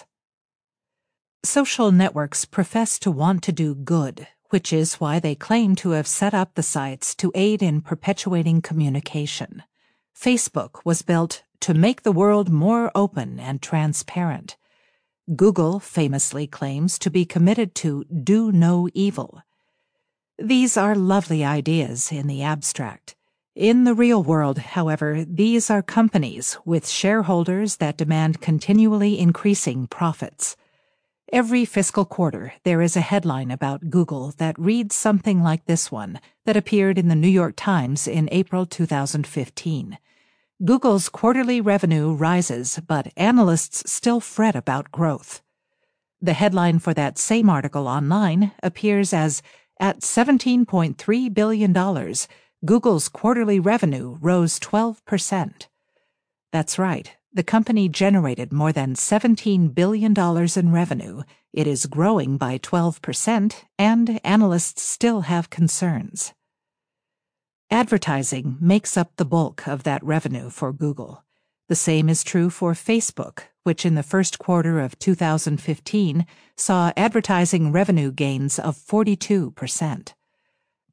Social networks profess to want to do good, which is why they claim to have set up the sites to aid in perpetuating communication. Facebook was built to make the world more open and transparent. Google famously claims to be committed to do no evil. These are lovely ideas in the abstract. In the real world, however, these are companies with shareholders that demand continually increasing profits. Every fiscal quarter, there is a headline about Google that reads something like this one that appeared in the New York Times in April 2015. Google's quarterly revenue rises, but analysts still fret about growth. The headline for that same article online appears as, at $17.3 billion, Google's quarterly revenue rose 12%. That's right, the company generated more than $17 billion in revenue. It is growing by 12%, and analysts still have concerns. Advertising makes up the bulk of that revenue for Google. The same is true for Facebook, which in the first quarter of 2015 saw advertising revenue gains of 42%.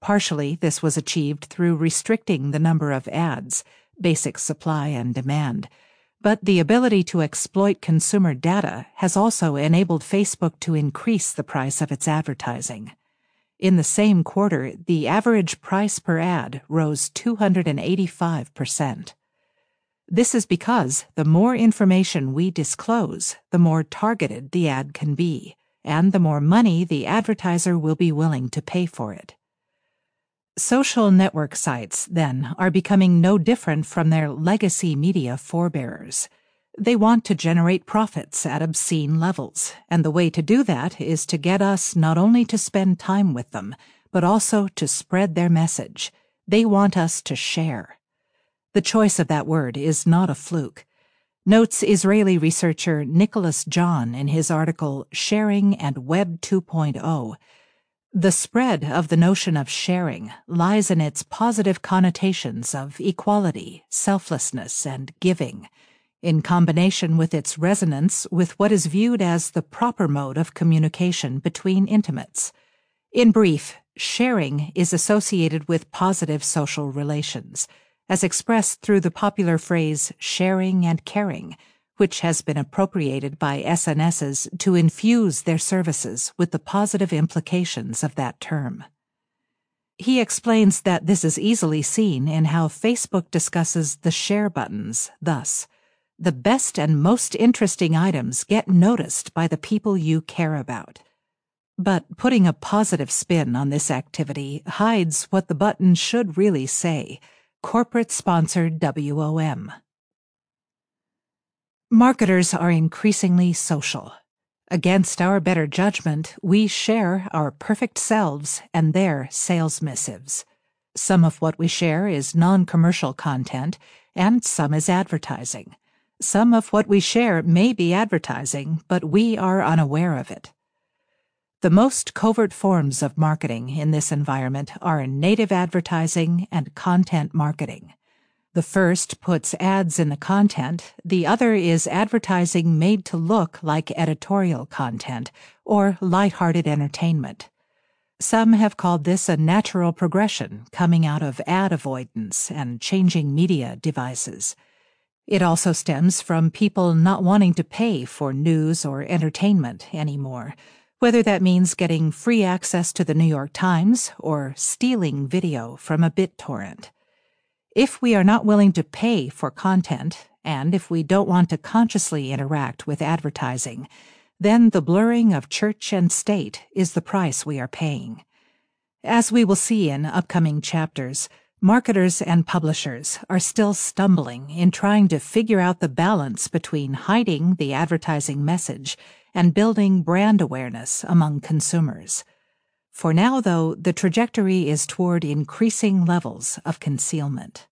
Partially, this was achieved through restricting the number of ads, basic supply and demand. But the ability to exploit consumer data has also enabled Facebook to increase the price of its advertising. In the same quarter, the average price per ad rose 285%. This is because the more information we disclose, the more targeted the ad can be, and the more money the advertiser will be willing to pay for it. Social network sites, then, are becoming no different from their legacy media forebearers. They want to generate profits at obscene levels, and the way to do that is to get us not only to spend time with them, but also to spread their message. They want us to share. The choice of that word is not a fluke. Notes Israeli researcher Nicholas John in his article Sharing and Web 2.0. The spread of the notion of sharing lies in its positive connotations of equality, selflessness, and giving, in combination with its resonance with what is viewed as the proper mode of communication between intimates. In brief, sharing is associated with positive social relations, as expressed through the popular phrase sharing and caring, which has been appropriated by SNSs to infuse their services with the positive implications of that term. He explains that this is easily seen in how Facebook discusses the share buttons, thus, "The best and most interesting items get noticed by the people you care about." But putting a positive spin on this activity hides what the button should really say: corporate-sponsored WOM. Marketers are increasingly social. Against our better judgment, we share our perfect selves and their sales missives. Some of what we share is non-commercial content, and some is advertising. Some of what we share may be advertising, but we are unaware of it. The most covert forms of marketing in this environment are native advertising and content marketing. The first puts ads in the content, the other is advertising made to look like editorial content or lighthearted entertainment. Some have called this a natural progression coming out of ad avoidance and changing media devices. It also stems from people not wanting to pay for news or entertainment anymore, whether that means getting free access to the New York Times or stealing video from a BitTorrent. If we are not willing to pay for content, and if we don't want to consciously interact with advertising, then the blurring of church and state is the price we are paying. As we will see in upcoming chapters, marketers and publishers are still stumbling in trying to figure out the balance between hiding the advertising message and building brand awareness among consumers. For now, though, the trajectory is toward increasing levels of concealment.